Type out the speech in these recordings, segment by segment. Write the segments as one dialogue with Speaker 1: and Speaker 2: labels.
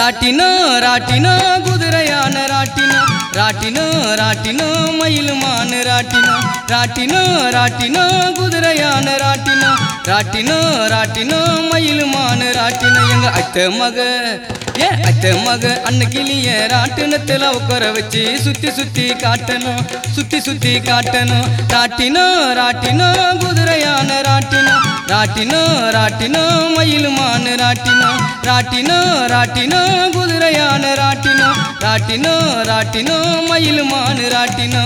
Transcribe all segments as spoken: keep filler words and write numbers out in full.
Speaker 1: ராட்டினோ ராட்டினோ குதிரையான ராட்டினோ ராட்டினோ ராட்டினோ மயிலுமான ராட்டினோ ராட்டினோ ராட்டினோ குதிரையான ராட்டினோ ராட்டினோ ராட்டினோ மயிலுமான ராட்டினோ எங்க அத்தை மக ஏ அத்தை மக அன்னைக்கிளிய ராட்டினத்துல உட்கார வச்சு சுத்தி சுத்தி காட்டணும் சுத்தி சுத்தி காட்டணும் ராட்டினோ ராட்டினோ குதிரையான ராட்டினோ ராட்டினோ ராட்டினோ மயிலுமான ராட்டினோ ராட்டினோ ராட்டினோ குதிரையான ராட்டினோ ராட்டினோ ராட்டினோ மயிலுமான ராட்டினோ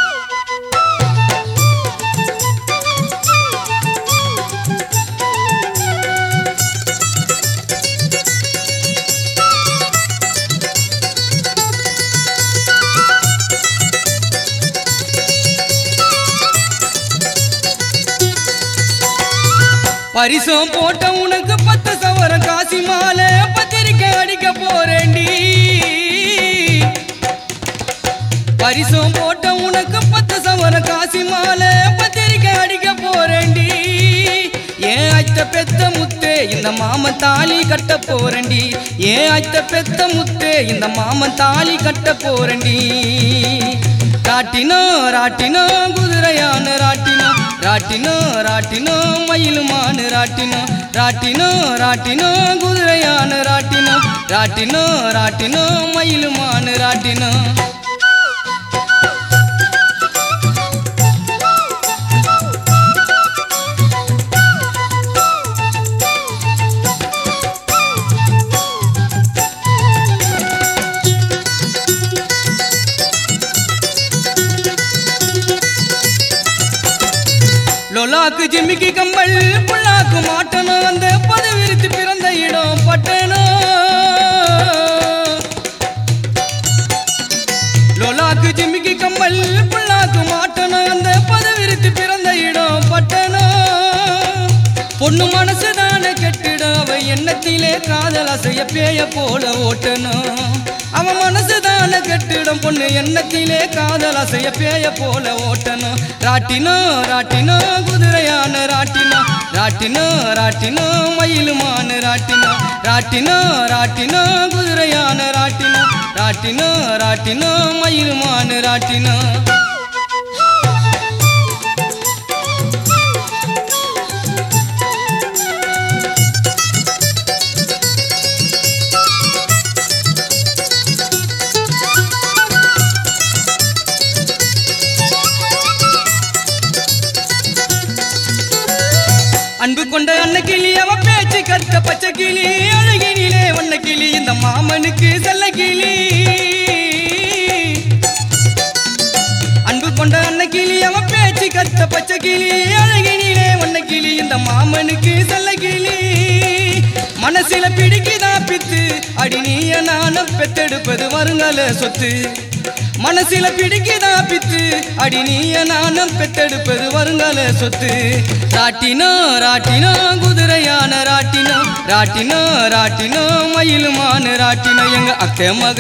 Speaker 1: பரிசம் போட்ட உனக்கு பத்து சவர காசி மாலை பத்திரிக்கை அடிக்க போறேண்டி பரிசம் போட்ட உனக்கு பத்து சவர காசி மாலை பத்திரிக்கை அடிக்க போறேண்டி ஏன் அத்த பெத்த முத்தே இந்த மாமன் தாலி கட்ட போறேண்டி ஏன் அத்த பெத்த முத்தே இந்த மாமன் தாலி கட்ட போறேண்டி ராட்டினோ ராட்டினோ குதிரையான ராட்டினோ ராட்டினோ ராட்டினோ மயிலுமான ராட்டினோ ராட்டினோ ராட்டினோ குதிரையான ராட்டினோ ராட்டினோ ராட்டினோ மயிலுமான ராட்டினோ லோலாக்கு ஜிமிக்கி கம்பல் புள்ளாக்கு மாட்டணும் அந்த பதவிரித்து பிறந்த இடம் பட்டணும் லோலாக்கு ஜிமிக்கி கம்பல் புள்ளாக்கு மாட்டணும் அந்த பதவிரித்து பிறந்த இடம் பட்டணும் பொண்ணு மனசுதான கெட்டிடும் அவ எண்ணத்திலே காதல் அசைய பேய போல ஓட்டணும் அவன் மனசுதான கெட்டிடம் பொண்ணு எண்ணத்திலே காதல் அசைய பேய போல ஓட்டணும் ராட்டினோ ராட்டினோ குதிரையான ராட்டினோ ராட்டினோ ராட்டினோ மயிலுமான ராட்டினோ ராட்டினோ ராட்டினோ குதிரையான ராட்டினோ ராட்டினோ ராட்டினோ மயிலுமான ராட்டினோ அன்பு கொண்ட அன்ன கிளி அவ பேச்சு கத்த பச்சை கிளி அழகினிலே வண்ண கிளி இந்த மாமனுக்கு செல்ல கிளி அன்பு கொண்ட அன்ன கிளி அவ பேச்சு கத்த பச்சை கிளி அழகினிலே வண்ண கிளி இந்த மாமனுக்கு செல்ல கிளி மனசில பிடிக்குதா பித்து அடி நீய நானும் பெத்தெடுப்பது வருங்கால சொத்து மனசில பிடிக்குதா பித்து அடி நீய நானும் பெத்தெடுப்பது வருங்கால சொத்து ராட்டினோ ராட்டினோ குதிரையான ராட்டினோ ராட்டினோ ராட்டினோ மயிலுமான ராட்டினோ எங்க அக்கை மக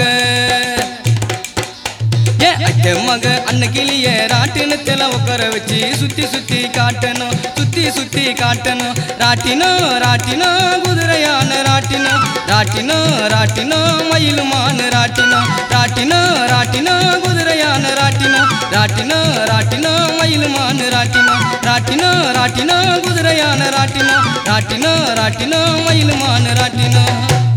Speaker 1: ஏ அக்கை மக அன்னைக்கிளிய ராட்டினத்துல உட்கார வச்சு சுத்தி சுத்தி காட்டணும் சுத்தி சுத்தி காட்டணும் ராட்டினோ ராட்டினோ குதிரையான ராட்டினோ ராட்டினோ ராட்டினோ மயிலுமான ராட்டினோ ராட்டினோ ராட்டினோ குதிரையான ராட்டினோ ராட்டினோ ராட்டினோ மயிலுமான ராட்டினோ ராட்டினோ ராட்டினோ குதிரையான ராட்டினோ ராட்டினோ ராட்டினோ மயிலுமான ராட்டினோ